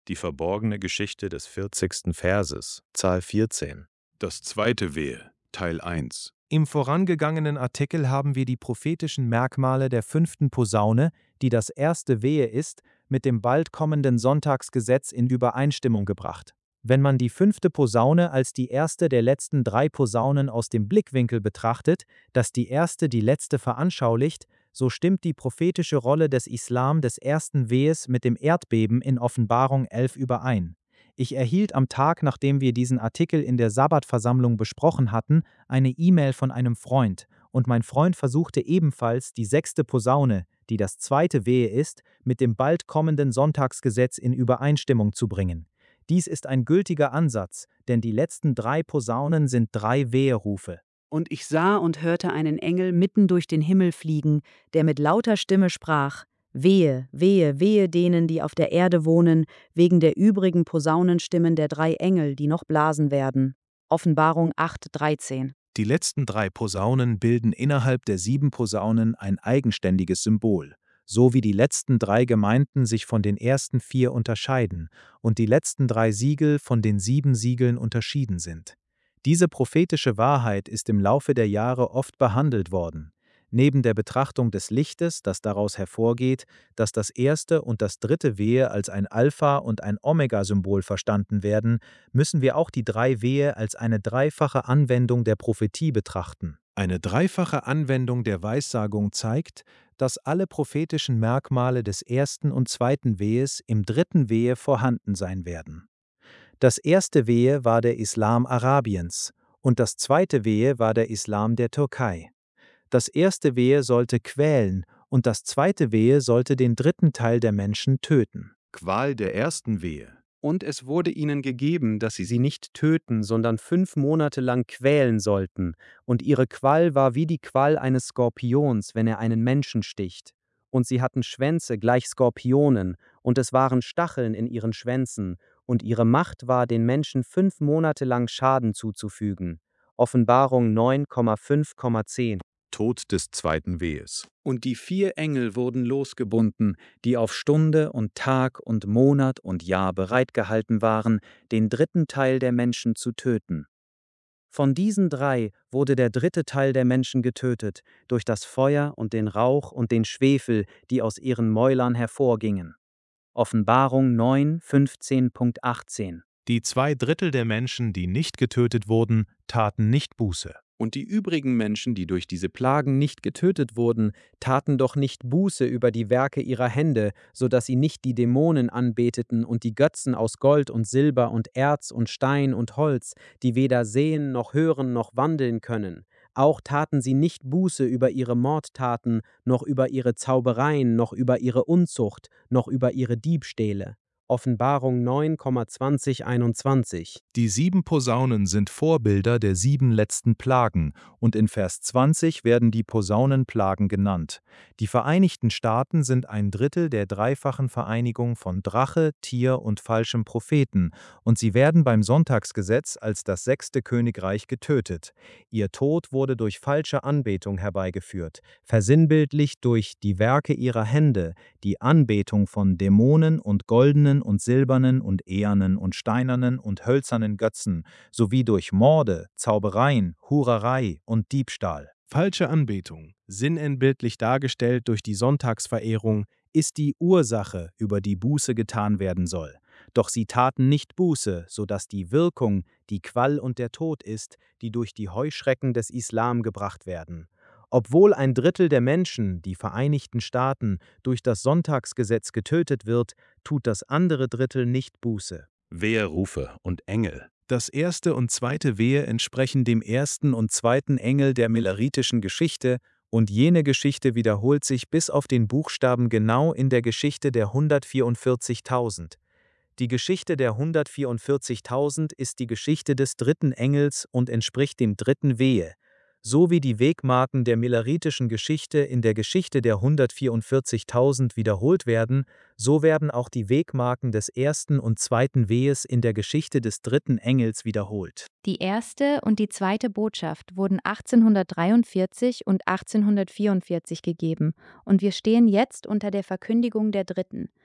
Die verborgene Geschichte des 40. Verses, Zahl 14. Das zweite Wehe, Teil 1. Im vorangegangenen Artikel haben wir die prophetischen Merkmale der 5. Posaune, die das erste Wehe ist, mit dem bald kommenden Sonntagsgesetz in Übereinstimmung gebracht. Wenn man die 5. Posaune als die erste der letzten 3 Posaunen aus dem Blickwinkel betrachtet, dass die erste die letzte veranschaulicht, so stimmt die prophetische Rolle des Islam des ersten Wehes mit dem Erdbeben in Offenbarung 11 überein. Ich erhielt am Tag, nachdem wir diesen Artikel in der Sabbatversammlung besprochen hatten, eine E-Mail von einem Freund, und mein Freund versuchte ebenfalls, die 6. Posaune, die das zweite Wehe ist, mit dem bald kommenden Sonntagsgesetz in Übereinstimmung zu bringen. Dies ist ein gültiger Ansatz, denn die letzten 3 Posaunen sind 3 Weherufe. Und ich sah und hörte einen Engel mitten durch den Himmel fliegen, der mit lauter Stimme sprach: Wehe, wehe, wehe denen, die auf der Erde wohnen, wegen der übrigen Posaunenstimmen der 3 Engel, die noch blasen werden. Offenbarung 8,13. Die letzten 3 Posaunen bilden innerhalb der 7 Posaunen ein eigenständiges Symbol, so wie die letzten 3 Gemeinden sich von den ersten 4 unterscheiden und die letzten 3 Siegel von den 7 Siegeln unterschieden sind. Diese prophetische Wahrheit ist im Laufe der Jahre oft behandelt worden. Neben der Betrachtung des Lichtes, das daraus hervorgeht, dass das erste und das dritte Wehe als ein Alpha- und ein Omega-Symbol verstanden werden, müssen wir auch die 3 Wehe als eine dreifache Anwendung der Prophetie betrachten. Eine dreifache Anwendung der Weissagung zeigt, dass alle prophetischen Merkmale des ersten und zweiten Wehes im dritten Wehe vorhanden sein werden. Das erste Wehe war der Islam Arabiens und das zweite Wehe war der Islam der Türkei. Das erste Wehe sollte quälen und das zweite Wehe sollte den dritten Teil der Menschen töten. Qual der ersten Wehe. Und es wurde ihnen gegeben, dass sie nicht töten, sondern 5 Monate lang quälen sollten, und ihre Qual war wie die Qual eines Skorpions, wenn er einen Menschen sticht. Und sie hatten Schwänze gleich Skorpionen, und es waren Stacheln in ihren Schwänzen, und ihre Macht war, den Menschen 5 Monate lang Schaden zuzufügen. Offenbarung 9,5,10. Tod des zweiten Wehes. Und die 4 Engel wurden losgebunden, die auf Stunde und Tag und Monat und Jahr bereitgehalten waren, den dritten Teil der Menschen zu töten. Von diesen 3 wurde der dritte Teil der Menschen getötet, durch das Feuer und den Rauch und den Schwefel, die aus ihren Mäulern hervorgingen. Offenbarung 9,15,18. Die 2/3 der Menschen, die nicht getötet wurden, taten nicht Buße. Und die übrigen Menschen, die durch diese Plagen nicht getötet wurden, taten doch nicht Buße über die Werke ihrer Hände, so dass sie nicht die Dämonen anbeteten und die Götzen aus Gold und Silber und Erz und Stein und Holz, die weder sehen noch hören noch wandeln können. Auch taten sie nicht Buße über ihre Mordtaten, noch über ihre Zaubereien, noch über ihre Unzucht, noch über ihre Diebstähle. Offenbarung 9,20-21. Die 7 Posaunen sind Vorbilder der 7 letzten Plagen und in Vers 20 werden die Posaunenplagen genannt. Die Vereinigten Staaten sind 1/3 der dreifachen Vereinigung von Drache, Tier und falschem Propheten und sie werden beim Sonntagsgesetz als das 6. Königreich getötet. Ihr Tod wurde durch falsche Anbetung herbeigeführt, versinnbildlicht durch die Werke ihrer Hände, die Anbetung von Dämonen und goldenen und silbernen und ehernen und steinernen und hölzernen Götzen, sowie durch Morde, Zaubereien, Hurerei und Diebstahl. Falsche Anbetung, sinnenbildlich dargestellt durch die Sonntagsverehrung, ist die Ursache, über die Buße getan werden soll. Doch sie taten nicht Buße, sodass die Wirkung die Qual und der Tod ist, die durch die Heuschrecken des Islam gebracht werden. Obwohl 1/3 der Menschen, die Vereinigten Staaten, durch das Sonntagsgesetz getötet wird, tut das andere Drittel nicht Buße. Weherufe und Engel. Das erste und zweite Wehe entsprechen dem ersten und zweiten Engel der milleritischen Geschichte und jene Geschichte wiederholt sich bis auf den Buchstaben genau in der Geschichte der 144.000. Die Geschichte der 144.000 ist die Geschichte des dritten Engels und entspricht dem dritten Wehe. So wie die Wegmarken der milleritischen Geschichte in der Geschichte der 144.000 wiederholt werden, so werden auch die Wegmarken des ersten und zweiten Wehes in der Geschichte des dritten Engels wiederholt. Die erste und die zweite Botschaft wurden 1843 und 1844 gegeben und wir stehen jetzt unter der Verkündigung der dritten.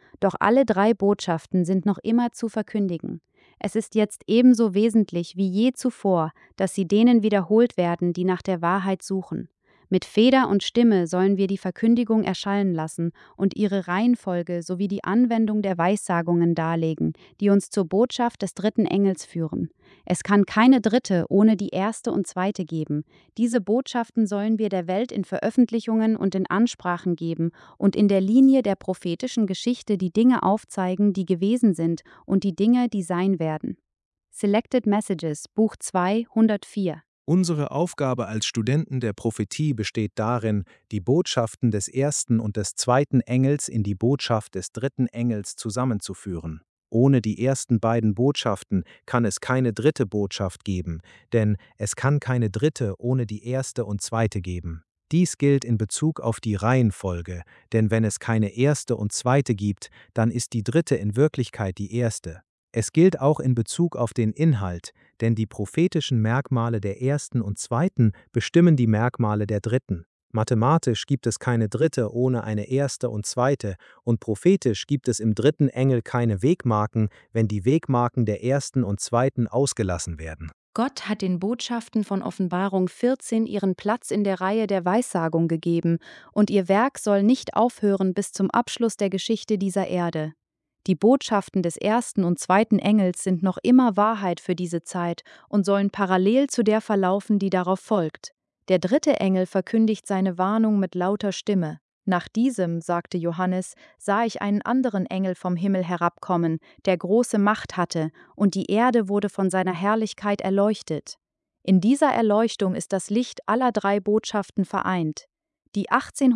doch alle 3 Botschaften sind noch immer zu verkündigen. Es ist jetzt ebenso wesentlich wie je zuvor, dass sie denen wiederholt werden, die nach der Wahrheit suchen. Mit Feder und Stimme sollen wir die Verkündigung erschallen lassen und ihre Reihenfolge sowie die Anwendung der Weissagungen darlegen, die uns zur Botschaft des 3. Engels führen. Es kann keine 3. ohne die 1. und 2. geben. Diese Botschaften sollen wir der Welt in Veröffentlichungen und in Ansprachen geben und in der Linie der prophetischen Geschichte die Dinge aufzeigen, die gewesen sind und die Dinge, die sein werden. Selected Messages, Buch 2, 104. Unsere Aufgabe als Studenten der Prophetie besteht darin, die Botschaften des 1. und des 2. Engels in die Botschaft des 3. Engels zusammenzuführen. Ohne die ersten beiden Botschaften kann es keine 3. Botschaft geben, denn es kann keine 3. ohne die 1. und 2. geben. Dies gilt in Bezug auf die Reihenfolge, denn wenn es keine 1. und 2. gibt, dann ist die 3. in Wirklichkeit die 1. Es gilt auch in Bezug auf den Inhalt, denn die prophetischen Merkmale der 1. und 2. bestimmen die Merkmale der 3. Mathematisch gibt es keine 3. ohne eine 1. und 2. und prophetisch gibt es im 3. Engel keine Wegmarken, wenn die Wegmarken der 1. und 2. ausgelassen werden. Gott hat den Botschaften von Offenbarung 14 ihren Platz in der Reihe der Weissagung gegeben, und ihr Werk soll nicht aufhören bis zum Abschluss der Geschichte dieser Erde. Die Botschaften des 1. und 2. Engels sind noch immer Wahrheit für diese Zeit und sollen parallel zu der verlaufen, die darauf folgt. Der 3. Engel verkündigt seine Warnung mit lauter Stimme. Nach diesem, sagte Johannes, sah ich einen anderen Engel vom Himmel herabkommen, der große Macht hatte, und die Erde wurde von seiner Herrlichkeit erleuchtet. In dieser Erleuchtung ist das Licht aller 3 Botschaften vereint. Die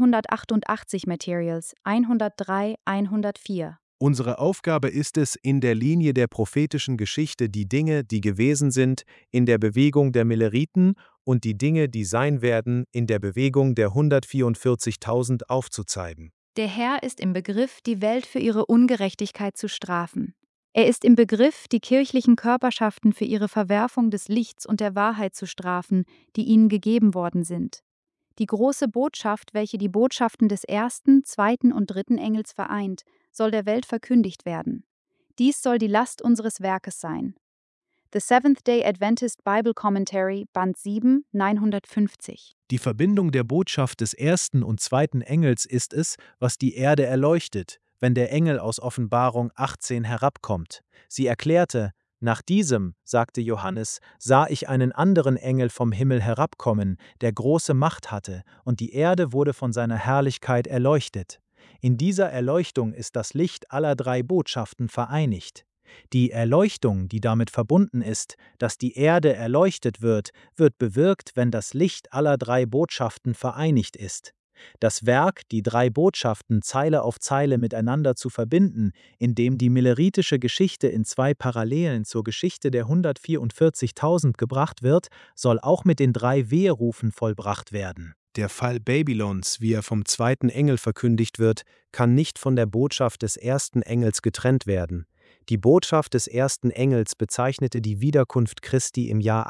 1888 Materials 103, 104. Unsere Aufgabe ist es, in der Linie der prophetischen Geschichte die Dinge, die gewesen sind, in der Bewegung der Milleriten und die Dinge, die sein werden, in der Bewegung der 144.000 aufzuzeigen. Der Herr ist im Begriff, die Welt für ihre Ungerechtigkeit zu strafen. Er ist im Begriff, die kirchlichen Körperschaften für ihre Verwerfung des Lichts und der Wahrheit zu strafen, die ihnen gegeben worden sind. Die große Botschaft, welche die Botschaften des 1., 2. und 3. Engels vereint, soll der Welt verkündigt werden. Dies soll die Last unseres Werkes sein. The Seventh-day Adventist Bible Commentary, Band 7, 950. Die Verbindung der Botschaft des 1. und 2. Engels ist es, was die Erde erleuchtet, wenn der Engel aus Offenbarung 18 herabkommt. Sie erklärte: Nach diesem, sagte Johannes, sah ich einen anderen Engel vom Himmel herabkommen, der große Macht hatte, und die Erde wurde von seiner Herrlichkeit erleuchtet. In dieser Erleuchtung ist das Licht aller 3 Botschaften vereinigt. Die Erleuchtung, die damit verbunden ist, dass die Erde erleuchtet wird, wird bewirkt, wenn das Licht aller 3 Botschaften vereinigt ist. Das Werk, die 3 Botschaften Zeile auf Zeile miteinander zu verbinden, indem die milleritische Geschichte in 2 Parallelen zur Geschichte der 144.000 gebracht wird, soll auch mit den 3 Weherufen vollbracht werden. Der Fall Babylons, wie er vom 2. Engel verkündigt wird, kann nicht von der Botschaft des 1. Engels getrennt werden. Die Botschaft des 1. Engels bezeichnete die Wiederkunft Christi im Jahr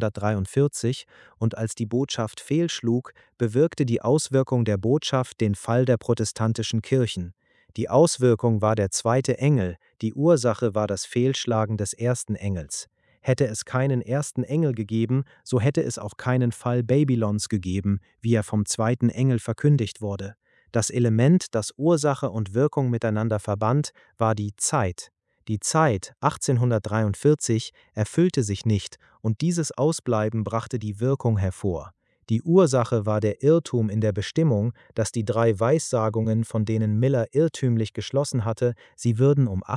1843 und als die Botschaft fehlschlug, bewirkte die Auswirkung der Botschaft den Fall der protestantischen Kirchen. Die Auswirkung war der 2. Engel, die Ursache war das Fehlschlagen des 1. Engels. Hätte es keinen 1. Engel gegeben, so hätte es auch keinen Fall Babylons gegeben, wie er vom 2. Engel verkündigt wurde. Das Element, das Ursache und Wirkung miteinander verband, war die Zeit. Die Zeit, 1843, erfüllte sich nicht und dieses Ausbleiben brachte die Wirkung hervor. Die Ursache war der Irrtum in der Bestimmung, dass die 3 Weissagungen, von denen Miller irrtümlich geschlossen hatte, sie würden um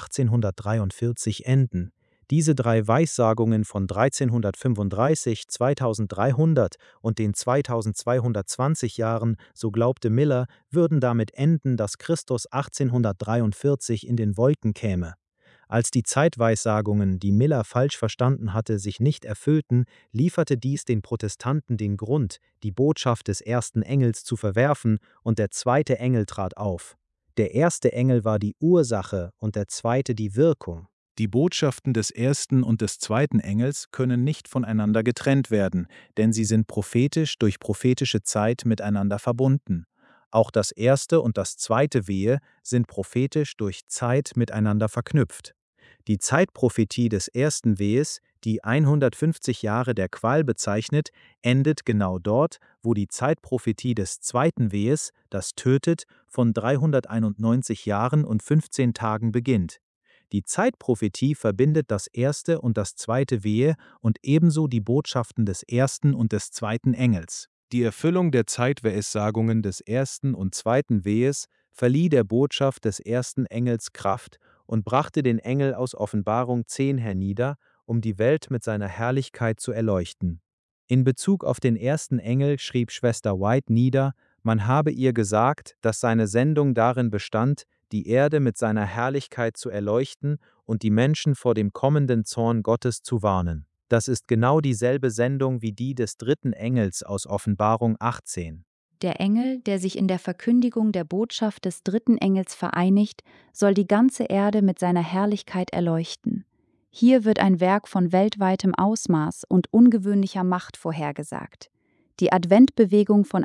1843 enden. Diese 3 Weissagungen von 1335, 2300 und den 2220 Jahren, so glaubte Miller, würden damit enden, dass Christus 1843 in den Wolken käme. Als die Zeitweissagungen, die Miller falsch verstanden hatte, sich nicht erfüllten, lieferte dies den Protestanten den Grund, die Botschaft des 1. Engels zu verwerfen, und der 2. Engel trat auf. Der 1. Engel war die Ursache und der 2. die Wirkung. Die Botschaften des 1. und des 2. Engels können nicht voneinander getrennt werden, denn sie sind prophetisch durch prophetische Zeit miteinander verbunden. Auch das erste und das zweite Wehe sind prophetisch durch Zeit miteinander verknüpft. Die Zeitprophetie des ersten Wehes, die 150 Jahre der Qual bezeichnet, endet genau dort, wo die Zeitprophetie des zweiten Wehes, das tötet, von 391 Jahren und 15 Tagen beginnt. Die Zeitprophetie verbindet das erste und das zweite Wehe und ebenso die Botschaften des ersten und des zweiten Engels. Die Erfüllung der Zeitweissagungen des ersten und zweiten Wehes verlieh der Botschaft des ersten Engels Kraft und brachte den Engel aus Offenbarung 10 hernieder, um die Welt mit seiner Herrlichkeit zu erleuchten. In Bezug auf den ersten Engel schrieb Schwester White nieder, man habe ihr gesagt, dass seine Sendung darin bestand, die Erde mit seiner Herrlichkeit zu erleuchten und die Menschen vor dem kommenden Zorn Gottes zu warnen. Das ist genau dieselbe Sendung wie die des dritten Engels aus Offenbarung 18. Der Engel, der sich in der Verkündigung der Botschaft des dritten Engels vereinigt, soll die ganze Erde mit seiner Herrlichkeit erleuchten. Hier wird ein Werk von weltweitem Ausmaß und ungewöhnlicher Macht vorhergesagt. Die Adventbewegung von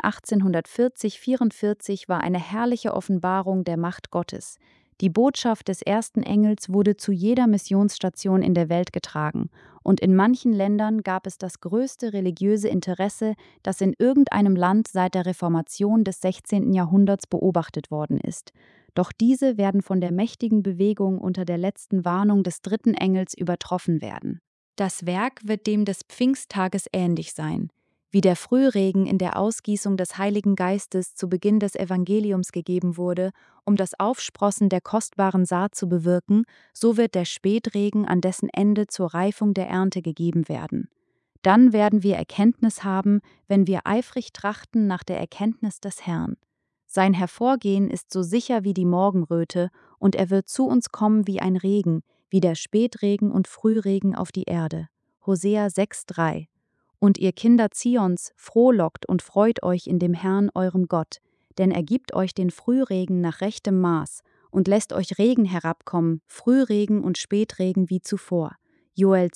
1840-44 war eine herrliche Offenbarung der Macht Gottes. Die Botschaft des ersten Engels wurde zu jeder Missionsstation in der Welt getragen, und in manchen Ländern gab es das größte religiöse Interesse, das in irgendeinem Land seit der Reformation des 16. Jahrhunderts beobachtet worden ist. Doch diese werden von der mächtigen Bewegung unter der letzten Warnung des dritten Engels übertroffen werden. Das Werk wird dem des Pfingsttages ähnlich sein. Wie der Frühregen in der Ausgießung des Heiligen Geistes zu Beginn des Evangeliums gegeben wurde, um das Aufsprossen der kostbaren Saat zu bewirken, so wird der Spätregen an dessen Ende zur Reifung der Ernte gegeben werden. Dann werden wir Erkenntnis haben, wenn wir eifrig trachten nach der Erkenntnis des Herrn. Sein Hervorgehen ist so sicher wie die Morgenröte, und er wird zu uns kommen wie ein Regen, wie der Spätregen und Frühregen auf die Erde. Hosea 6,3. Und ihr Kinder Zions, frohlockt und freut euch in dem Herrn, eurem Gott, denn er gibt euch den Frühregen nach rechtem Maß und lässt euch Regen herabkommen, Frühregen und Spätregen wie zuvor. Joel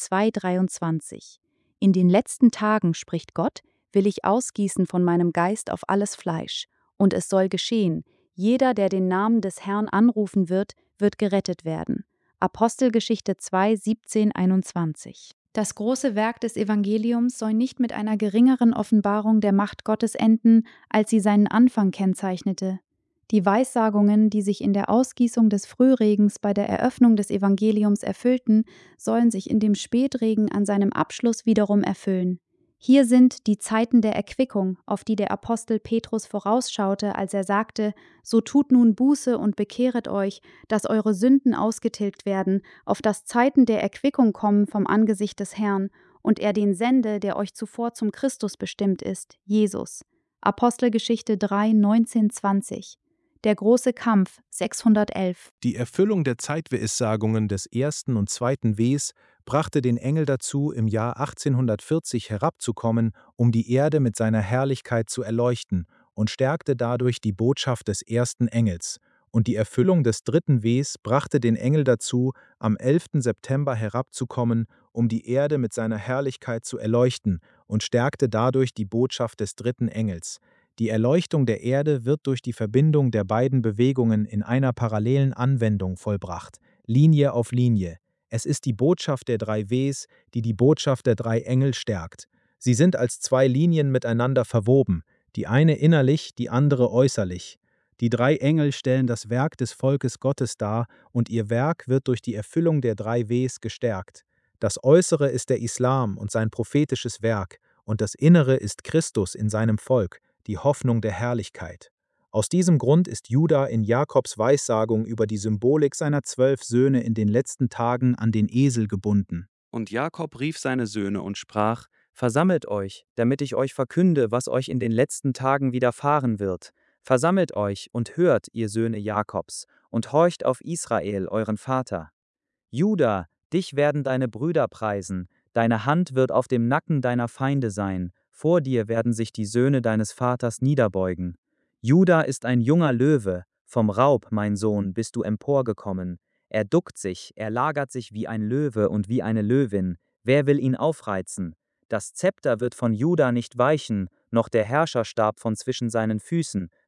2,23. In den letzten Tagen, spricht Gott, will ich ausgießen von meinem Geist auf alles Fleisch. Und es soll geschehen, jeder, der den Namen des Herrn anrufen wird, wird gerettet werden. Apostelgeschichte 2, 17, 21. Das große Werk des Evangeliums soll nicht mit einer geringeren Offenbarung der Macht Gottes enden, als sie seinen Anfang kennzeichnete. Die Weissagungen, die sich in der Ausgießung des Frühregens bei der Eröffnung des Evangeliums erfüllten, sollen sich in dem Spätregen an seinem Abschluss wiederum erfüllen. Hier sind die Zeiten der Erquickung, auf die der Apostel Petrus vorausschaute, als er sagte: So tut nun Buße und bekehret euch, dass eure Sünden ausgetilgt werden, auf dass Zeiten der Erquickung kommen vom Angesicht des Herrn, und er den sende, der euch zuvor zum Christus bestimmt ist, Jesus. Apostelgeschichte 3, 19, 20. Der große Kampf, 611. Die Erfüllung der Zeitweissagungen des ersten und zweiten Wehs brachte den Engel dazu, im Jahr 1840 herabzukommen, um die Erde mit seiner Herrlichkeit zu erleuchten, und stärkte dadurch die Botschaft des ersten Engels. Und die Erfüllung des dritten Wehs brachte den Engel dazu, am 11. September herabzukommen, um die Erde mit seiner Herrlichkeit zu erleuchten, und stärkte dadurch die Botschaft des dritten Engels. Die Erleuchtung der Erde wird durch die Verbindung der beiden Bewegungen in einer parallelen Anwendung vollbracht, Linie auf Linie. Es ist die Botschaft der drei Ws, die die Botschaft der drei Engel stärkt. Sie sind als zwei Linien miteinander verwoben, die eine innerlich, die andere äußerlich. Die drei Engel stellen das Werk des Volkes Gottes dar, und ihr Werk wird durch die Erfüllung der drei Ws gestärkt. Das Äußere ist der Islam und sein prophetisches Werk, und das Innere ist Christus in seinem Volk, die Hoffnung der Herrlichkeit. Aus diesem Grund ist Juda in Jakobs Weissagung über die Symbolik seiner 12 Söhne in den letzten Tagen an den Esel gebunden. Und Jakob rief seine Söhne und sprach: Versammelt euch, damit ich euch verkünde, was euch in den letzten Tagen widerfahren wird. Versammelt euch und hört, ihr Söhne Jakobs, und horcht auf Israel, euren Vater. Juda, dich werden deine Brüder preisen, deine Hand wird auf dem Nacken deiner Feinde sein, vor dir werden sich die Söhne deines Vaters niederbeugen. Juda ist ein junger Löwe, vom Raub, mein Sohn, bist du emporgekommen. Er duckt sich, er lagert sich wie ein Löwe und wie eine Löwin. Wer will ihn aufreizen? Das Zepter wird von Juda nicht weichen, noch der Herrscherstab von zwischen seinen Füßen,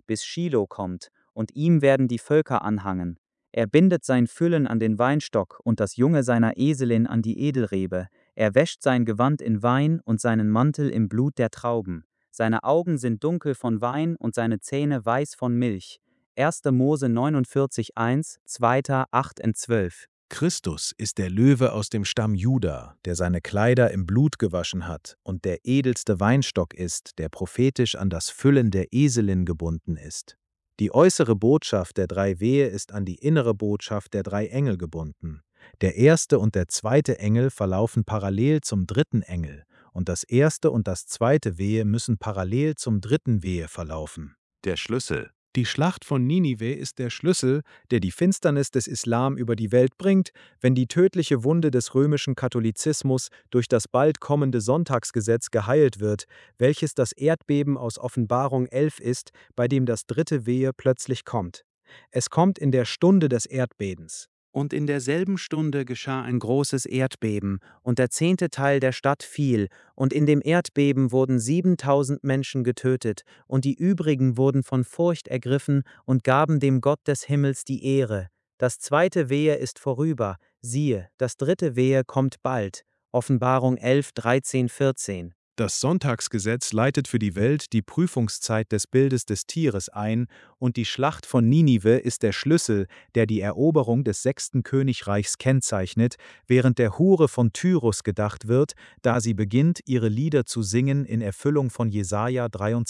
bis Schilo kommt, und ihm werden die Völker anhangen. Er bindet sein Füllen an den Weinstock und das Junge seiner Eselin an die Edelrebe. Er wäscht sein Gewand in Wein und seinen Mantel im Blut der Trauben. Seine Augen sind dunkel von Wein und seine Zähne weiß von Milch. 1. Mose 49,1, 2. 8-12. Christus ist der Löwe aus dem Stamm Juda, der seine Kleider im Blut gewaschen hat und der edelste Weinstock ist, der prophetisch an das Füllen der Eselin gebunden ist. Die äußere Botschaft der 3 Wehe ist an die innere Botschaft der 3 Engel gebunden. Der erste und der zweite Engel verlaufen parallel zum dritten Engel, und das erste und das zweite Wehe müssen parallel zum dritten Wehe verlaufen. Der Schlüssel. Die Schlacht von Ninive ist der Schlüssel, der die Finsternis des Islam über die Welt bringt, wenn die tödliche Wunde des römischen Katholizismus durch das bald kommende Sonntagsgesetz geheilt wird, welches das Erdbeben aus Offenbarung 11 ist, bei dem das dritte Wehe plötzlich kommt. Es kommt in der Stunde des Erdbebens. Und in derselben Stunde geschah ein großes Erdbeben, und der 10. Teil der Stadt fiel, und in dem Erdbeben wurden 7000 Menschen getötet, und die übrigen wurden von Furcht ergriffen und gaben dem Gott des Himmels die Ehre. Das zweite Wehe ist vorüber, siehe, das dritte Wehe kommt bald. Offenbarung 11, 13, 14. Das Sonntagsgesetz leitet für die Welt die Prüfungszeit des Bildes des Tieres ein, und die Schlacht von Ninive ist der Schlüssel, der die Eroberung des 6. Königreichs kennzeichnet, während der Hure von Tyrus gedacht wird, da sie beginnt, ihre Lieder zu singen in Erfüllung von Jesaja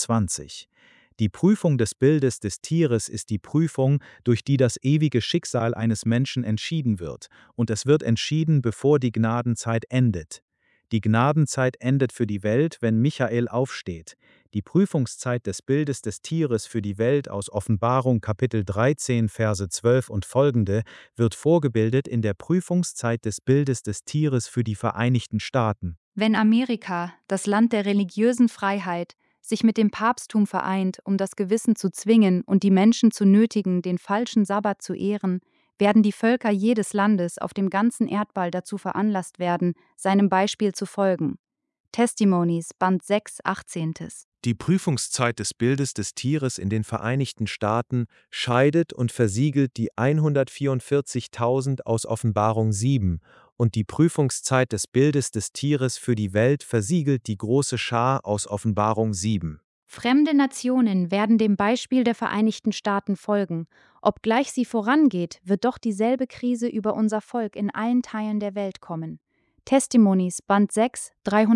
23. Die Prüfung des Bildes des Tieres ist die Prüfung, durch die das ewige Schicksal eines Menschen entschieden wird, und es wird entschieden, bevor die Gnadenzeit endet. Die Gnadenzeit endet für die Welt, wenn Michael aufsteht. Die Prüfungszeit des Bildes des Tieres für die Welt aus Offenbarung Kapitel 13, Verse 12 und folgende wird vorgebildet in der Prüfungszeit des Bildes des Tieres für die Vereinigten Staaten. Wenn Amerika, das Land der religiösen Freiheit, sich mit dem Papsttum vereint, um das Gewissen zu zwingen und die Menschen zu nötigen, den falschen Sabbat zu ehren, werden die Völker jedes Landes auf dem ganzen Erdball dazu veranlasst werden, seinem Beispiel zu folgen. Testimonies, Band 6, 18. Die Prüfungszeit des Bildes des Tieres in den Vereinigten Staaten scheidet und versiegelt die 144.000 aus Offenbarung 7, und die Prüfungszeit des Bildes des Tieres für die Welt versiegelt die große Schar aus Offenbarung 7. Fremde Nationen werden dem Beispiel der Vereinigten Staaten folgen. Obgleich sie vorangeht, wird doch dieselbe Krise über unser Volk in allen Teilen der Welt kommen. Testimonies, Band 6,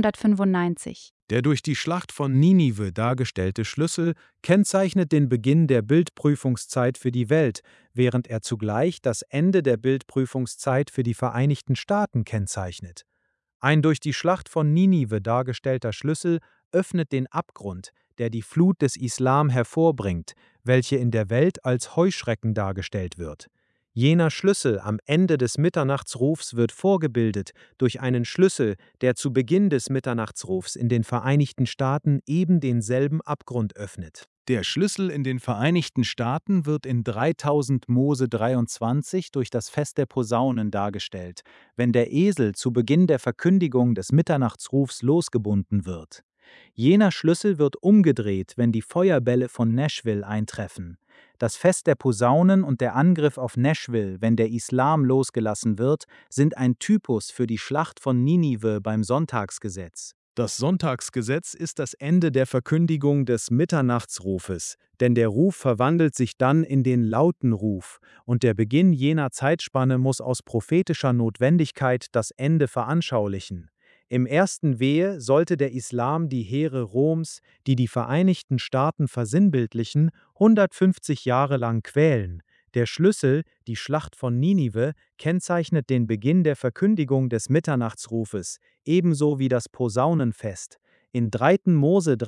395. Der durch die Schlacht von Ninive dargestellte Schlüssel kennzeichnet den Beginn der Bildprüfungszeit für die Welt, während er zugleich das Ende der Bildprüfungszeit für die Vereinigten Staaten kennzeichnet. Ein durch die Schlacht von Ninive dargestellter Schlüssel öffnet den Abgrund, der die Flut des Islam hervorbringt, welche in der Welt als Heuschrecken dargestellt wird. Jener Schlüssel am Ende des Mitternachtsrufs wird vorgebildet durch einen Schlüssel, der zu Beginn des Mitternachtsrufs in den Vereinigten Staaten eben denselben Abgrund öffnet. Der Schlüssel in den Vereinigten Staaten wird in 3000 Mose 23 durch das Fest der Posaunen dargestellt, wenn der Esel zu Beginn der Verkündigung des Mitternachtsrufs losgebunden wird. Jener Schlüssel wird umgedreht, wenn die Feuerbälle von Nashville eintreffen. Das Fest der Posaunen und der Angriff auf Nashville, wenn der Islam losgelassen wird, sind ein Typus für die Schlacht von Ninive beim Sonntagsgesetz. Das Sonntagsgesetz ist das Ende der Verkündigung des Mitternachtsrufes, denn der Ruf verwandelt sich dann in den lauten Ruf, und der Beginn jener Zeitspanne muss aus prophetischer Notwendigkeit das Ende veranschaulichen. Im ersten Wehe sollte der Islam die Heere Roms, die die Vereinigten Staaten versinnbildlichen, 150 Jahre lang quälen. Der Schlüssel, die Schlacht von Ninive, kennzeichnet den Beginn der Verkündigung des Mitternachtsrufes, ebenso wie das Posaunenfest. In 3. Mose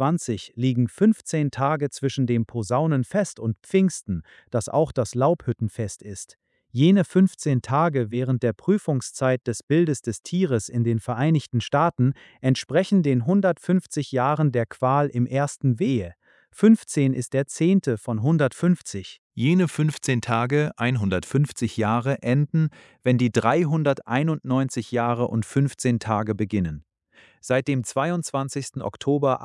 23 liegen 15 Tage zwischen dem Posaunenfest und Pfingsten, das auch das Laubhüttenfest ist. Jene 15 Tage während der Prüfungszeit des Bildes des Tieres in den Vereinigten Staaten entsprechen den 150 Jahren der Qual im ersten Wehe. 15 ist der 10. von 150. Jene 15 Tage, 150 Jahre, enden, wenn die 391 Jahre und 15 Tage beginnen. Seit dem 22. Oktober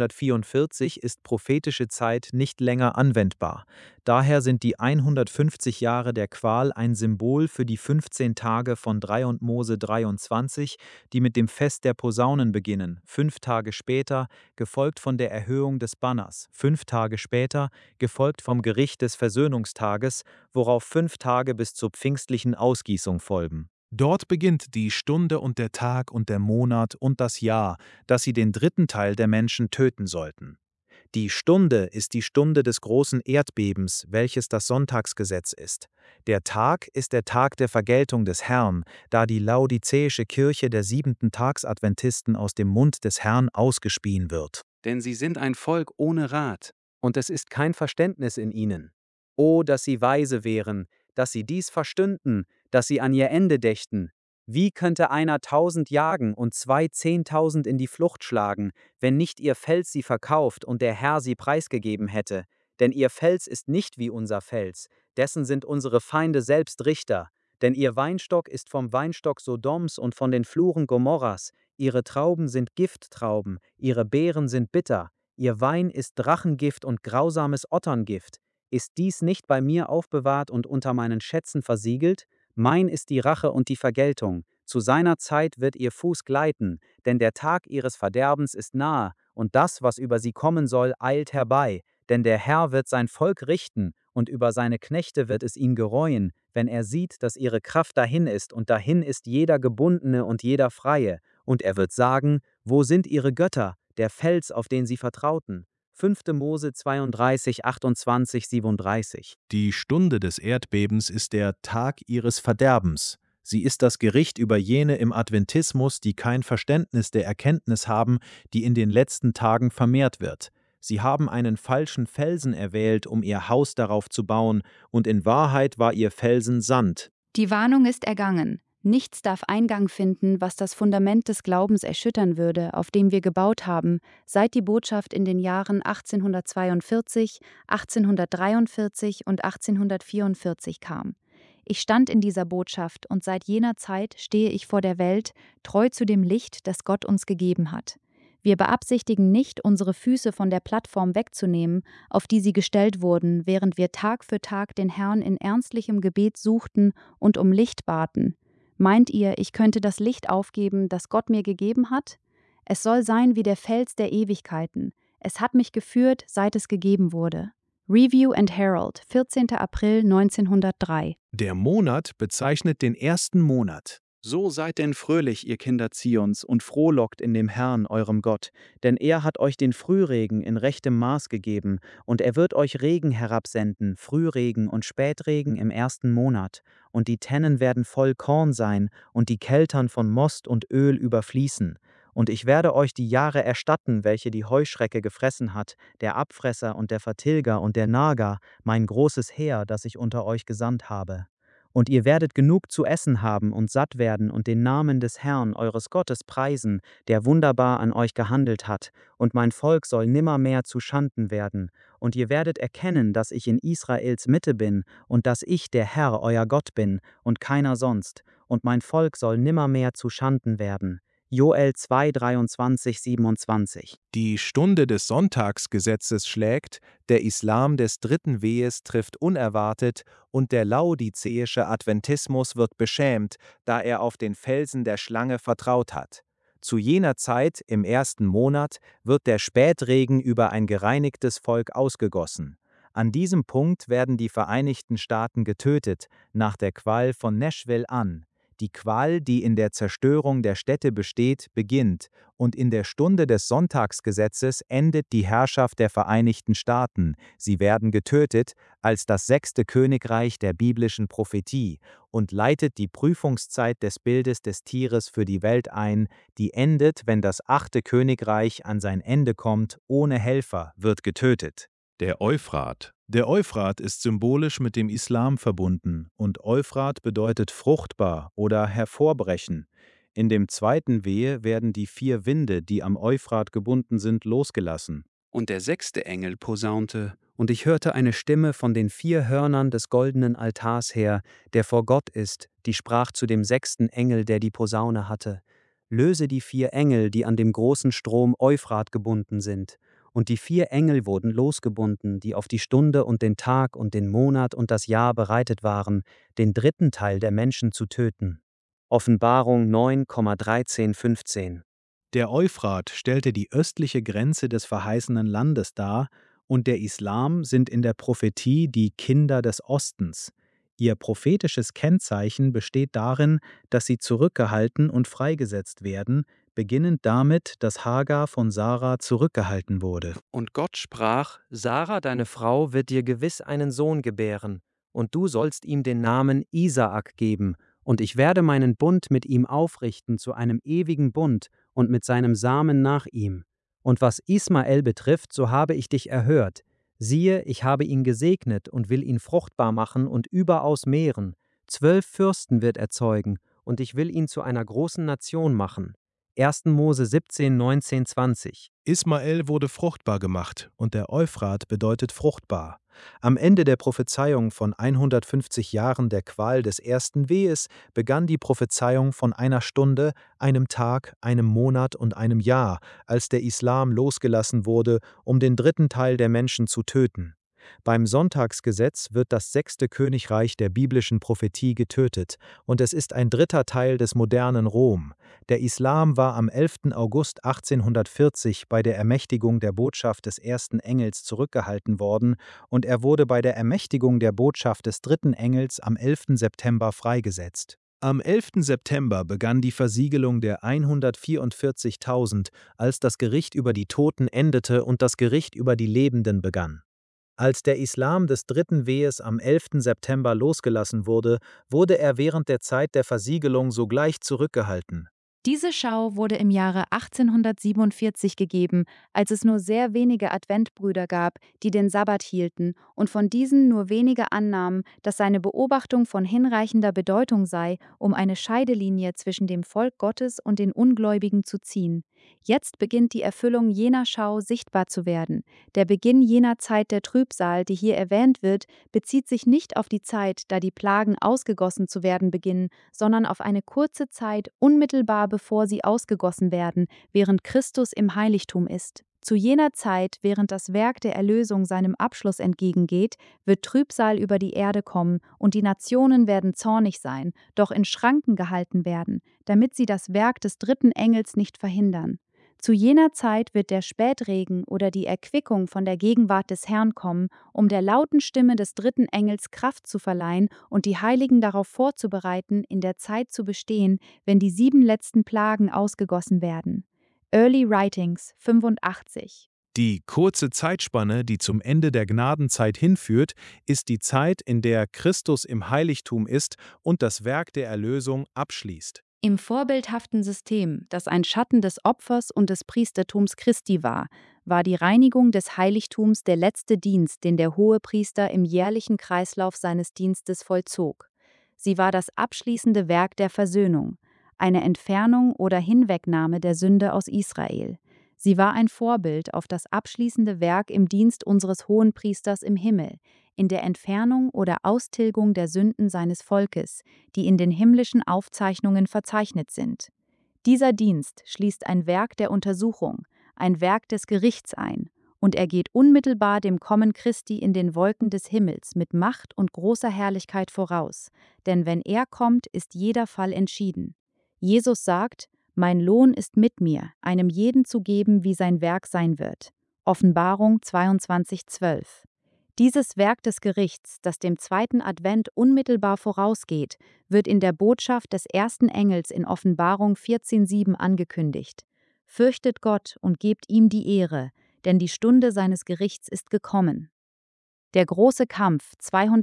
1844 ist prophetische Zeit nicht länger anwendbar. Daher sind die 150 Jahre der Qual ein Symbol für die 15 Tage von 3. Mose 23, die mit dem Fest der Posaunen beginnen, 5 Tage später, gefolgt von der Erhöhung des Banners, 5 Tage später, gefolgt vom Gericht des Versöhnungstages, worauf 5 Tage bis zur pfingstlichen Ausgießung folgen. Dort beginnt die Stunde und der Tag und der Monat und das Jahr, dass sie den dritten Teil der Menschen töten sollten. Die Stunde ist die Stunde des großen Erdbebens, welches das Sonntagsgesetz ist. Der Tag ist der Tag der Vergeltung des Herrn, da die laodizäische Kirche der 7. Tagsadventisten aus dem Mund des Herrn ausgespien wird. Denn sie sind ein Volk ohne Rat, und es ist kein Verständnis in ihnen. O, dass sie weise wären, dass sie dies verstünden, dass sie an ihr Ende dächten. Wie könnte einer 1000 jagen und 2 10.000 in die Flucht schlagen, wenn nicht ihr Fels sie verkauft und der Herr sie preisgegeben hätte? Denn ihr Fels ist nicht wie unser Fels, dessen sind unsere Feinde selbst Richter. Denn ihr Weinstock ist vom Weinstock Sodoms und von den Fluren Gomorras, ihre Trauben sind Gifttrauben, ihre Beeren sind bitter, ihr Wein ist Drachengift und grausames Otterngift. Ist dies nicht bei mir aufbewahrt und unter meinen Schätzen versiegelt? Mein ist die Rache und die Vergeltung. Zu seiner Zeit wird ihr Fuß gleiten, denn der Tag ihres Verderbens ist nahe, und das, was über sie kommen soll, eilt herbei. Denn der Herr wird sein Volk richten, und über seine Knechte wird es ihn gereuen, wenn er sieht, dass ihre Kraft dahin ist, und dahin ist jeder Gebundene und jeder Freie. Und er wird sagen, wo sind ihre Götter, der Fels, auf den sie vertrauten? 5. Mose 32, 28, 37. Die Stunde des Erdbebens ist der Tag ihres Verderbens. Sie ist das Gericht über jene im Adventismus, die kein Verständnis der Erkenntnis haben, die in den letzten Tagen vermehrt wird. Sie haben einen falschen Felsen erwählt, um ihr Haus darauf zu bauen, und in Wahrheit war ihr Felsen Sand. Die Warnung ist ergangen. Nichts darf Eingang finden, was das Fundament des Glaubens erschüttern würde, auf dem wir gebaut haben, seit die Botschaft in den Jahren 1842, 1843 und 1844 kam. Ich stand in dieser Botschaft und seit jener Zeit stehe ich vor der Welt, treu zu dem Licht, das Gott uns gegeben hat. Wir beabsichtigen nicht, unsere Füße von der Plattform wegzunehmen, auf die sie gestellt wurden, während wir Tag für Tag den Herrn in ernstlichem Gebet suchten und um Licht baten. Meint ihr, ich könnte das Licht aufgeben, das Gott mir gegeben hat? Es soll sein wie der Fels der Ewigkeiten. Es hat mich geführt, seit es gegeben wurde. Review and Herald, 14. April 1903. Der Monat bezeichnet den ersten Monat. So seid denn fröhlich, ihr Kinder Zions, und frohlockt in dem Herrn, eurem Gott, denn er hat euch den Frühregen in rechtem Maß gegeben, und er wird euch Regen herabsenden, Frühregen und Spätregen im ersten Monat, und die Tennen werden voll Korn sein, und die Keltern von Most und Öl überfließen. Und ich werde euch die Jahre erstatten, welche die Heuschrecke gefressen hat, der Abfresser und der Vertilger und der Nager, mein großes Heer, das ich unter euch gesandt habe. Und ihr werdet genug zu essen haben und satt werden und den Namen des Herrn, eures Gottes, preisen, der wunderbar an euch gehandelt hat, und mein Volk soll nimmermehr zu Schanden werden. Und ihr werdet erkennen, dass ich in Israels Mitte bin, und dass ich der Herr, euer Gott bin, und keiner sonst, und mein Volk soll nimmermehr zu Schanden werden. Joel 2, 23, 27. Die Stunde des Sonntagsgesetzes schlägt, der Islam des dritten Wehes trifft unerwartet und der laodizäische Adventismus wird beschämt, da er auf den Felsen der Schlange vertraut hat. Zu jener Zeit, im ersten Monat, wird der Spätregen über ein gereinigtes Volk ausgegossen. An diesem Punkt werden die Vereinigten Staaten getötet, nach der Qual von Nashville an. Die Qual, die in der Zerstörung der Städte besteht, beginnt, und in der Stunde des Sonntagsgesetzes endet die Herrschaft der Vereinigten Staaten. Sie werden getötet als das 6. Königreich der biblischen Prophetie und leitet die Prüfungszeit des Bildes des Tieres für die Welt ein, die endet, wenn das 8. Königreich an sein Ende kommt, ohne Helfer, wird getötet. Der Euphrat. Der Euphrat ist symbolisch mit dem Islam verbunden und Euphrat bedeutet fruchtbar oder hervorbrechen. In dem zweiten Wehe werden die 4 Winde, die am Euphrat gebunden sind, losgelassen. Und der 6. Engel posaunte, und ich hörte eine Stimme von den 4 Hörnern des goldenen Altars her, der vor Gott ist, die sprach zu dem 6. Engel, der die Posaune hatte: löse die 4 Engel, die an dem großen Strom Euphrat gebunden sind. Und die 4 Engel wurden losgebunden, die auf die Stunde und den Tag und den Monat und das Jahr bereitet waren, den 3. Teil der Menschen zu töten. Offenbarung 9,13-15. Der Euphrat stellte die östliche Grenze des verheißenen Landes dar, und der Islam sind in der Prophetie die Kinder des Ostens. Ihr prophetisches Kennzeichen besteht darin, dass sie zurückgehalten und freigesetzt werden, beginnend damit, dass Hagar von Sarah zurückgehalten wurde. Und Gott sprach: Sarah, deine Frau, wird dir gewiss einen Sohn gebären, und du sollst ihm den Namen Isaak geben, und ich werde meinen Bund mit ihm aufrichten zu einem ewigen Bund und mit seinem Samen nach ihm. Und was Ismael betrifft, so habe ich dich erhört. Siehe, ich habe ihn gesegnet und will ihn fruchtbar machen und überaus mehren. 12 Fürsten wird er zeugen, und ich will ihn zu einer großen Nation machen. 1. Mose 17, 19, 20. Ismael wurde fruchtbar gemacht, und der Euphrat bedeutet fruchtbar. Am Ende der Prophezeiung von 150 Jahren der Qual des ersten Wehes begann die Prophezeiung von einer Stunde, einem Tag, einem Monat und einem Jahr, als der Islam losgelassen wurde, um den 3. Teil der Menschen zu töten. Beim Sonntagsgesetz wird das 6. Königreich der biblischen Prophetie getötet, und es ist ein 3. Teil des modernen Rom. Der Islam war am 11. August 1840 bei der Ermächtigung der Botschaft des 1. Engels zurückgehalten worden, und er wurde bei der Ermächtigung der Botschaft des 3. Engels am 11. September freigesetzt. Am 11. September begann die Versiegelung der 144.000, als das Gericht über die Toten endete und das Gericht über die Lebenden begann. Als der Islam des 3. Wehes am 11. September losgelassen wurde, wurde er während der Zeit der Versiegelung sogleich zurückgehalten. Diese Schau wurde im Jahre 1847 gegeben, als es nur sehr wenige Adventbrüder gab, die den Sabbat hielten und von diesen nur wenige annahmen, dass seine Beobachtung von hinreichender Bedeutung sei, um eine Scheidelinie zwischen dem Volk Gottes und den Ungläubigen zu ziehen. Jetzt beginnt die Erfüllung jener Schau sichtbar zu werden. Der Beginn jener Zeit der Trübsal, die hier erwähnt wird, bezieht sich nicht auf die Zeit, da die Plagen ausgegossen zu werden beginnen, sondern auf eine kurze Zeit unmittelbar bevor sie ausgegossen werden, während Christus im Heiligtum ist. Zu jener Zeit, während das Werk der Erlösung seinem Abschluss entgegengeht, wird Trübsal über die Erde kommen und die Nationen werden zornig sein, doch in Schranken gehalten werden, damit sie das Werk des 3. Engels nicht verhindern. Zu jener Zeit wird der Spätregen oder die Erquickung von der Gegenwart des Herrn kommen, um der lauten Stimme des 3. Engels Kraft zu verleihen und die Heiligen darauf vorzubereiten, in der Zeit zu bestehen, wenn die 7 letzten Plagen ausgegossen werden. Early Writings 85. Die kurze Zeitspanne, die zum Ende der Gnadenzeit hinführt, ist die Zeit, in der Christus im Heiligtum ist und das Werk der Erlösung abschließt. Im vorbildhaften System, das ein Schatten des Opfers und des Priestertums Christi war die Reinigung des Heiligtums der letzte Dienst, den der Hohepriester im jährlichen Kreislauf seines Dienstes vollzog. Sie war das abschließende Werk der Versöhnung, eine Entfernung oder Hinwegnahme der Sünde aus Israel. Sie war ein Vorbild auf das abschließende Werk im Dienst unseres Hohenpriesters im Himmel, in der Entfernung oder Austilgung der Sünden seines Volkes, die in den himmlischen Aufzeichnungen verzeichnet sind. Dieser Dienst schließt ein Werk der Untersuchung, ein Werk des Gerichts ein, und er geht unmittelbar dem Kommen Christi in den Wolken des Himmels mit Macht und großer Herrlichkeit voraus, denn wenn er kommt, ist jeder Fall entschieden. Jesus sagt: Mein Lohn ist mit mir, einem jeden zu geben, wie sein Werk sein wird. Offenbarung 22,12. Dieses Werk des Gerichts, das dem 2. Advent unmittelbar vorausgeht, wird in der Botschaft des 1. Engels in Offenbarung 14,7 angekündigt. Fürchtet Gott und gebt ihm die Ehre, denn die Stunde seines Gerichts ist gekommen. Der große Kampf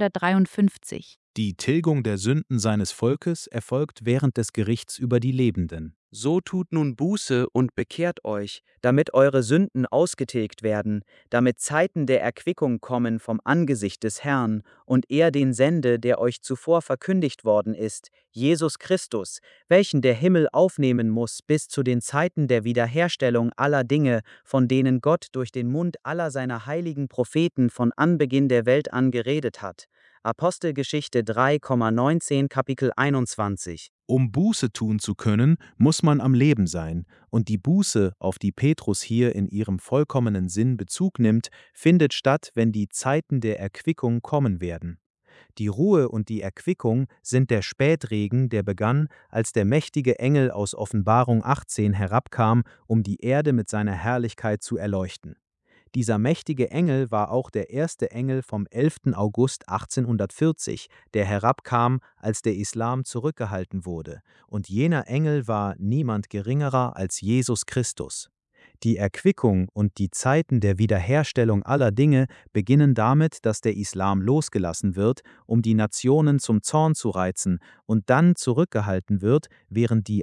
253. Die Tilgung der Sünden seines Volkes erfolgt während des Gerichts über die Lebenden. So tut nun Buße und bekehrt euch, damit eure Sünden ausgetilgt werden, damit Zeiten der Erquickung kommen vom Angesicht des Herrn und er den sende, der euch zuvor verkündigt worden ist, Jesus Christus, welchen der Himmel aufnehmen muss bis zu den Zeiten der Wiederherstellung aller Dinge, von denen Gott durch den Mund aller seiner heiligen Propheten von Anbeginn der Welt an geredet hat, Apostelgeschichte 3,19 Kapitel 21. Um Buße tun zu können, muss man am Leben sein, und die Buße, auf die Petrus hier in ihrem vollkommenen Sinn Bezug nimmt, findet statt, wenn die Zeiten der Erquickung kommen werden. Die Ruhe und die Erquickung sind der Spätregen, der begann, als der mächtige Engel aus Offenbarung 18 herabkam, um die Erde mit seiner Herrlichkeit zu erleuchten. Dieser mächtige Engel war auch der erste Engel vom 11. August 1840, der herabkam, als der Islam zurückgehalten wurde, und jener Engel war niemand geringerer als Jesus Christus. Die Erquickung und die Zeiten der Wiederherstellung aller Dinge beginnen damit, dass der Islam losgelassen wird, um die Nationen zum Zorn zu reizen, und dann zurückgehalten wird, während die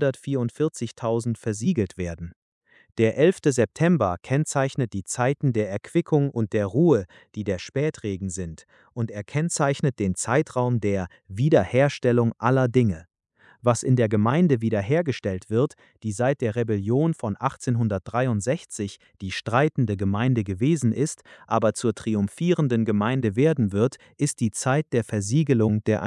144.000 versiegelt werden. Der 11. September kennzeichnet die Zeiten der Erquickung und der Ruhe, die der Spätregen sind, und er kennzeichnet den Zeitraum der Wiederherstellung aller Dinge. Was in der Gemeinde wiederhergestellt wird, die seit der Rebellion von 1863 die streitende Gemeinde gewesen ist, aber zur triumphierenden Gemeinde werden wird, ist die Zeit der Versiegelung der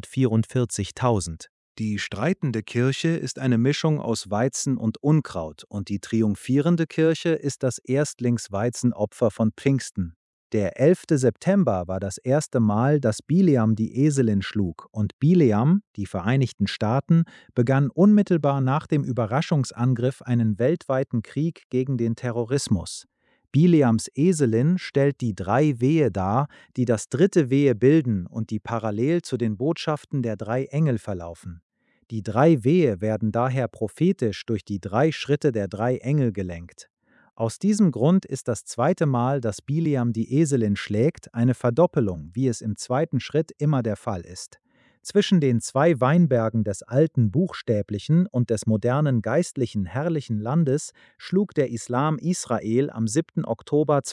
144.000. Die streitende Kirche ist eine Mischung aus Weizen und Unkraut, und die triumphierende Kirche ist das Erstlingsweizenopfer von Pfingsten. Der 11. September war das erste Mal, dass Bileam die Eselin schlug, und Bileam, die Vereinigten Staaten, begann unmittelbar nach dem Überraschungsangriff einen weltweiten Krieg gegen den Terrorismus. Bileams Eselin stellt die 3 Wehe dar, die das 3. Wehe bilden und die parallel zu den Botschaften der 3 Engel verlaufen. Die 3 Wehe werden daher prophetisch durch die 3 Schritte der 3 Engel gelenkt. Aus diesem Grund ist das zweite Mal, dass Bileam die Eselin schlägt, eine Verdoppelung, wie es im zweiten Schritt immer der Fall ist. Zwischen den 2 Weinbergen des alten buchstäblichen und des modernen geistlichen herrlichen Landes schlug der Islam Israel am 7. Oktober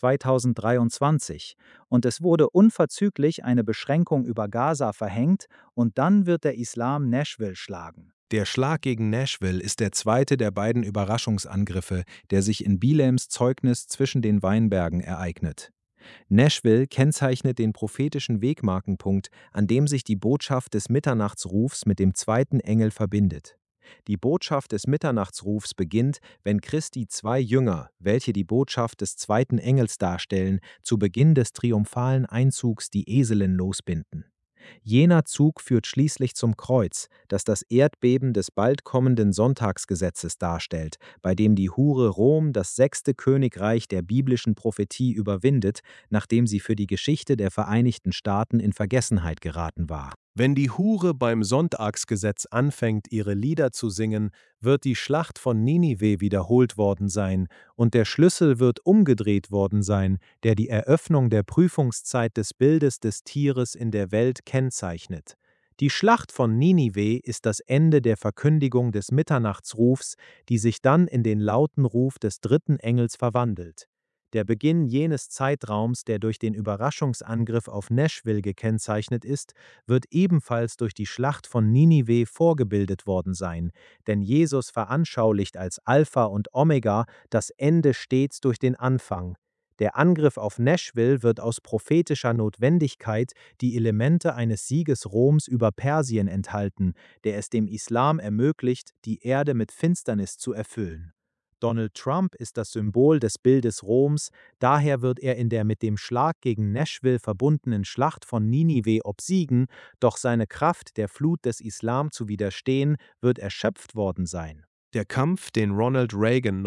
2023, und es wurde unverzüglich eine Beschränkung über Gaza verhängt, und dann wird der Islam Nashville schlagen. Der Schlag gegen Nashville ist der zweite der beiden Überraschungsangriffe, der sich in Bileams Zeugnis zwischen den Weinbergen ereignet. Nashville kennzeichnet den prophetischen Wegmarkenpunkt, an dem sich die Botschaft des Mitternachtsrufs mit dem 2. Engel verbindet. Die Botschaft des Mitternachtsrufs beginnt, wenn Christi 2 Jünger, welche die Botschaft des 2. Engels darstellen, zu Beginn des triumphalen Einzugs die Eselin losbinden. Jener Zug führt schließlich zum Kreuz, das das Erdbeben des bald kommenden Sonntagsgesetzes darstellt, bei dem die Hure Rom das 6. Königreich der biblischen Prophetie überwindet, nachdem sie für die Geschichte der Vereinigten Staaten in Vergessenheit geraten war. Wenn die Hure beim Sonntagsgesetz anfängt, ihre Lieder zu singen, wird die Schlacht von Ninive wiederholt worden sein, und der Schlüssel wird umgedreht worden sein, der die Eröffnung der Prüfungszeit des Bildes des Tieres in der Welt kennzeichnet. Die Schlacht von Ninive ist das Ende der Verkündigung des Mitternachtsrufs, die sich dann in den lauten Ruf des 3. Engels verwandelt. Der Beginn jenes Zeitraums, der durch den Überraschungsangriff auf Nashville gekennzeichnet ist, wird ebenfalls durch die Schlacht von Ninive vorgebildet worden sein, denn Jesus veranschaulicht als Alpha und Omega das Ende stets durch den Anfang. Der Angriff auf Nashville wird aus prophetischer Notwendigkeit die Elemente eines Sieges Roms über Persien enthalten, der es dem Islam ermöglicht, die Erde mit Finsternis zu erfüllen. Donald Trump ist das Symbol des Bildes Roms, daher wird er in der mit dem Schlag gegen Nashville verbundenen Schlacht von Ninive obsiegen, doch seine Kraft, der Flut des Islam zu widerstehen, wird erschöpft worden sein. Der Kampf, den Ronald Reagan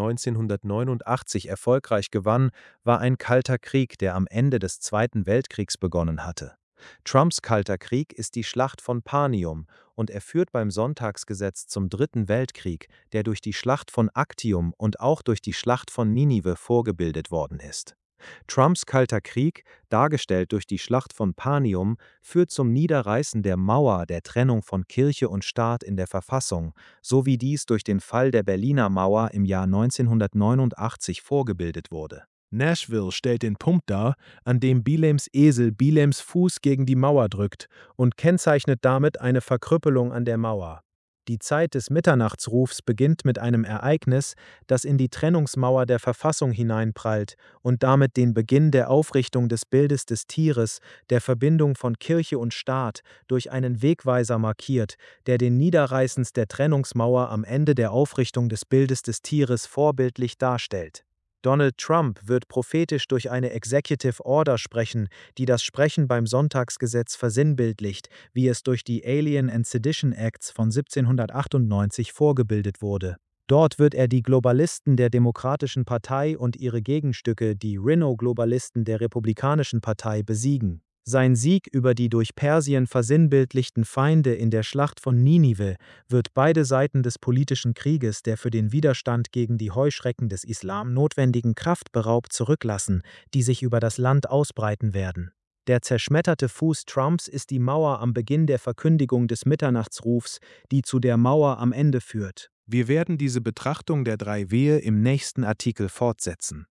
1989 erfolgreich gewann, war ein kalter Krieg, der am Ende des Zweiten Weltkriegs begonnen hatte. Trumps kalter Krieg ist die Schlacht von Panium, und er führt beim Sonntagsgesetz zum Dritten Weltkrieg, der durch die Schlacht von Actium und auch durch die Schlacht von Ninive vorgebildet worden ist. Trumps kalter Krieg, dargestellt durch die Schlacht von Panium, führt zum Niederreißen der Mauer der Trennung von Kirche und Staat in der Verfassung, so wie dies durch den Fall der Berliner Mauer im Jahr 1989 vorgebildet wurde. Nashville stellt den Punkt dar, an dem Bileams Esel Bileams Fuß gegen die Mauer drückt, und kennzeichnet damit eine Verkrüppelung an der Mauer. Die Zeit des Mitternachtsrufs beginnt mit einem Ereignis, das in die Trennungsmauer der Verfassung hineinprallt und damit den Beginn der Aufrichtung des Bildes des Tieres, der Verbindung von Kirche und Staat, durch einen Wegweiser markiert, der den Niederreißens der Trennungsmauer am Ende der Aufrichtung des Bildes des Tieres vorbildlich darstellt. Donald Trump wird prophetisch durch eine Executive Order sprechen, die das Sprechen beim Sonntagsgesetz versinnbildlicht, wie es durch die Alien and Sedition Acts von 1798 vorgebildet wurde. Dort wird er die Globalisten der Demokratischen Partei und ihre Gegenstücke, die Rhino-Globalisten der Republikanischen Partei, besiegen. Sein Sieg über die durch Persien versinnbildlichten Feinde in der Schlacht von Ninive wird beide Seiten des politischen Krieges, der für den Widerstand gegen die Heuschrecken des Islam notwendigen Kraft beraubt, zurücklassen, die sich über das Land ausbreiten werden. Der zerschmetterte Fuß Trumps ist die Mauer am Beginn der Verkündigung des Mitternachtsrufs, die zu der Mauer am Ende führt. Wir werden diese Betrachtung der 3 Wehe im nächsten Artikel fortsetzen.